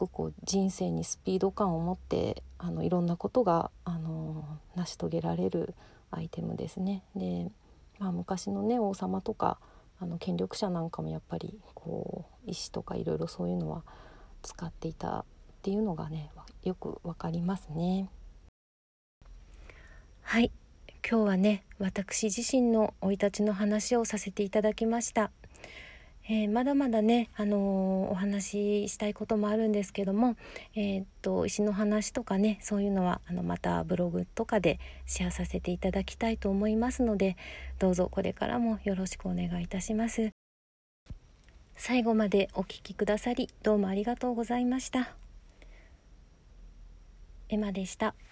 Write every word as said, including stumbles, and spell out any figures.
こう人生にスピード感を持ってあのいろんなことがあの成し遂げられるアイテムですね。で、まあ、昔のね王様とかあの権力者なんかもやっぱりこう石とかいろいろそういうのは使っていたっていうのがねよくわかりますね。はい、今日はね私自身の生い立ちの話をさせていただきました。えー、まだまだね、あのー、お話ししたいこともあるんですけども、えー、っと石の話とかねそういうのはあのまたブログとかでシェアさせていただきたいと思いますので、どうぞこれからもよろしくお願いいたします。最後までお聞きくださりどうもありがとうございました。エマでした。